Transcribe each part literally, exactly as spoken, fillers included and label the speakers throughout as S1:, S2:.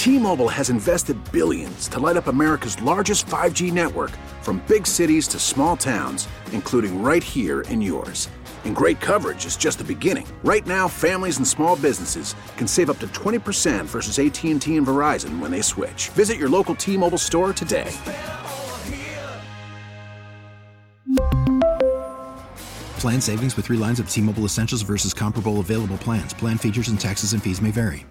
S1: T-Mobile has invested billions to light up America's largest five G network, from big cities to small towns, including right here in yours. And great coverage is just the beginning. Right now, families and small businesses can save up to twenty percent versus A T and T and Verizon when they switch. Visit your local T-Mobile store today.
S2: Plan savings with three lines of T-Mobile Essentials versus comparable available plans. Plan features and taxes and fees may vary.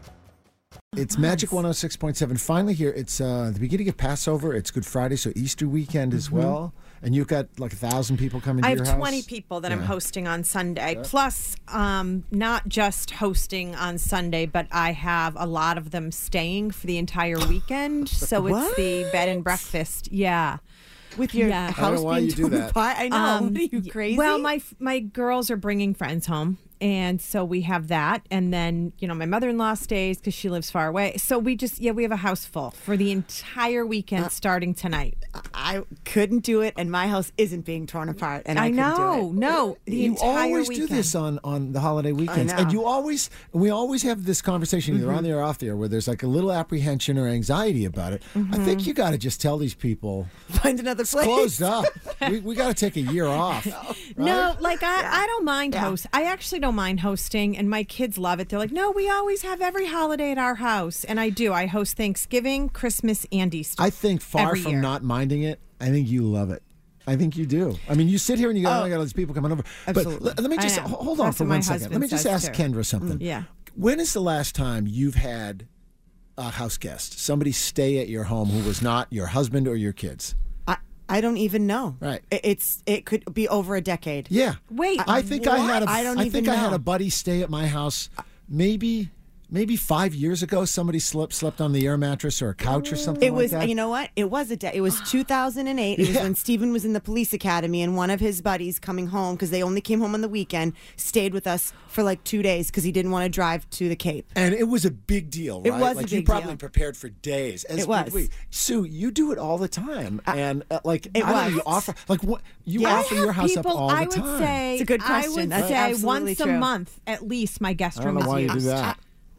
S3: It's Magic one oh six point seven. Finally here, it's uh, the beginning of Passover. It's Good Friday, so Easter weekend as
S4: Mm-hmm.
S3: well. And you've got like a thousand people coming to
S4: I
S3: your
S4: have
S3: house?
S4: twenty people that
S3: Yeah.
S4: I'm hosting on Sunday. Plus, um, not just hosting on Sunday, but I have a lot of them staying for the entire weekend. So it's the bed and breakfast. Yeah.
S5: With your
S4: Yeah.
S3: I don't know
S5: house
S3: why
S5: being
S3: you do
S5: torn
S3: that.
S5: apart. I know.
S4: Um,
S5: What are you crazy?
S4: Well, my my girls are bringing friends home, and so we have that. And then, you know, my mother-in-law stays because she lives far away. So we just, yeah, we have a house full for the entire weekend starting tonight.
S5: I couldn't do it, and my house isn't being torn apart, and I,
S4: I
S5: couldn't
S4: know,
S5: do it.
S4: no, the
S3: you
S4: entire
S3: always
S4: weekend.
S3: do this on, on the holiday weekends.
S5: know.
S3: And you always, we always have this conversation either on the air or off the air where there's like a little apprehension or anxiety about it. I think you got to just tell these people,
S5: Find another
S3: it's
S5: place.
S3: closed up. we we got to take a year off. Right?
S4: No, like I, I don't mind host. I actually don't mind hosting, and my kids love it. They're like, no, we always have every holiday at our house, and I do. I host Thanksgiving, Christmas, and Easter.
S3: I think far
S4: every
S3: from
S4: year.
S3: not minding it, I think you love it. I think you do. I mean, you sit here and you go, oh, I got all these people coming over.
S5: absolutely.
S3: But let, let me
S4: I
S3: just
S4: know.
S3: hold on
S4: That's
S3: for
S4: what my
S3: one second. Let me
S4: husband
S3: just
S4: says,
S3: ask
S4: too.
S3: Kendra something.
S4: Yeah.
S3: When is the last time you've had a house guest, somebody stay at your home who was not your husband or your kids?
S5: I, I don't even know.
S3: Right.
S5: It, it's it could be over a decade.
S3: Yeah.
S4: Wait,
S3: I think I had a,
S5: I don't
S3: I
S5: even
S3: think I had
S5: know.
S3: a buddy stay at my house maybe maybe five years ago. Somebody slept slept on the air mattress or a couch or something
S5: It was,
S3: like that.
S5: you know what? It was a day. It was two thousand eight. It was
S3: Yeah.
S5: when Stephen was in the police academy, and one of his buddies coming home because they only came home on the weekend stayed with us for like two days because he didn't want to drive to the Cape.
S3: And it was a big deal, right?
S5: It was a
S3: like you
S5: big
S3: probably
S5: deal.
S3: prepared for days. As
S5: It was.
S3: we- Sue, you do it all the time, and uh, like
S5: it
S3: I don't know,
S5: was.
S3: you offer like what you
S5: Yeah. I
S3: offer
S4: have
S3: your house
S4: people,
S3: up all
S4: I
S3: the
S4: would
S3: time.
S4: say,
S5: It's a good
S4: I
S5: question.
S4: would
S5: That's
S4: say
S5: absolutely
S4: once a
S5: true.
S4: month at least my guest
S3: I don't
S4: room
S3: know why
S4: is
S3: you do
S4: used.
S3: that.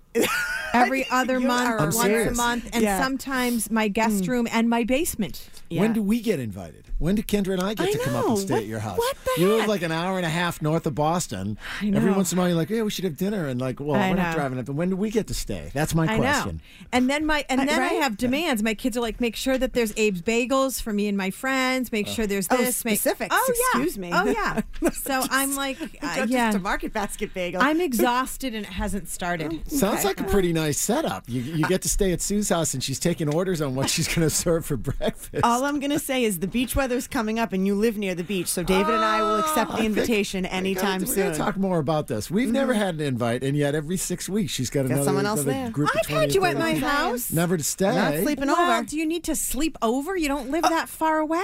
S4: Every other
S5: You
S4: month,
S5: are
S4: once a
S3: serious.
S4: month, and
S5: Yeah.
S4: sometimes my guest room and my basement.
S3: When
S5: Yeah.
S3: do we get invited? When do Kendra and I get
S5: I
S3: to come up
S5: know.
S3: and stay
S5: What-
S3: at your house?
S5: what the
S3: you live
S5: heck?
S3: like an hour and a half north of Boston.
S4: I know.
S3: Every once in a while, you're like, "Yeah, we should have dinner," and like, "Well,
S4: I
S3: we're not
S4: know.
S3: driving up." But when do we get to stay? That's my
S4: I
S3: question.
S4: know. And then my and
S5: Uh,
S4: then I
S5: right?
S4: have demands. My kids are like, make sure that there's Abe's Bagels for me and my friends. Make sure there's
S5: Oh,
S4: this. make-
S5: specifics.
S4: Oh yeah.
S5: Excuse me.
S4: Oh yeah. So I'm like, uh,
S5: Just
S4: yeah.
S5: a Market Basket bagel.
S4: I'm exhausted and it hasn't started.
S3: Sounds like a pretty nice setup. You you get to stay at Sue's house, and she's taking orders on what she's going to serve for breakfast.
S5: All I'm going to say is the beach weather's coming up, and you live near the beach, so David and I will accept the
S3: I think
S5: invitation anytime
S3: we gotta,
S5: soon.
S3: We got to talk more about this. We've never had an invite, and yet every six weeks she's got another,
S5: someone else
S3: another
S5: there.
S3: group of
S4: I've
S3: twenty
S4: had you
S3: or
S4: at my
S3: thirty.
S4: house.
S3: Never to stay.
S5: Not sleeping
S4: Well,
S5: over.
S4: do you need to sleep over? You don't live that far away.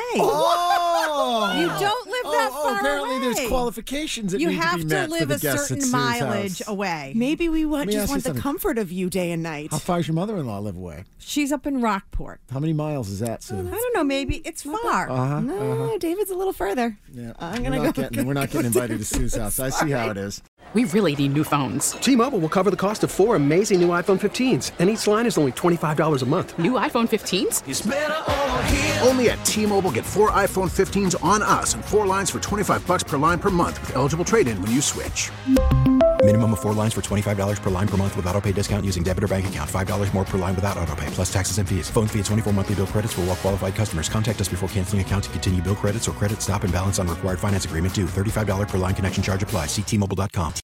S3: Oh!
S4: You don't live
S3: oh,
S4: that
S3: oh,
S4: far
S3: apparently
S4: away.
S3: there's qualifications that
S4: You
S3: need
S4: have
S3: to be
S4: to
S3: met for
S4: live
S3: the
S4: a
S3: guests at
S4: certain
S3: Sue's
S4: mileage
S3: house.
S4: away.
S5: Maybe we
S3: Let
S5: want,
S3: me ask
S5: just
S3: you
S5: want the
S3: something.
S5: comfort of you day and night.
S3: How far does your mother-in-law live away?
S4: She's up in Rockport.
S3: How many miles is that, Sue?
S4: I don't know. Maybe it's far.
S3: Uh-huh.
S5: no, David's a little further.
S3: Yeah.
S5: I'm
S3: we're
S5: gonna
S3: not
S5: go-
S3: Getting, we're not getting invited to Sue's house. I see how it is.
S6: We really need new phones.
S7: T-Mobile will cover the cost of four amazing new iPhone fifteens, and each line is only twenty-five dollars a month.
S6: New iPhone fifteens?
S1: Only at T-Mobile, get four iPhone fifteens on us and four lines for twenty-five bucks per line per month with eligible trade-in when you switch.
S2: Minimum of four lines for twenty-five dollars per line per month with auto pay discount using debit or bank account. five dollars more per line without auto pay, plus taxes and fees. Phone fee at twenty-four monthly bill credits for well-qualified customers. Contact us before canceling account to continue bill credits or credit stop and balance on required finance agreement due. thirty-five dollars per line connection charge applies. See T Mobile dot com.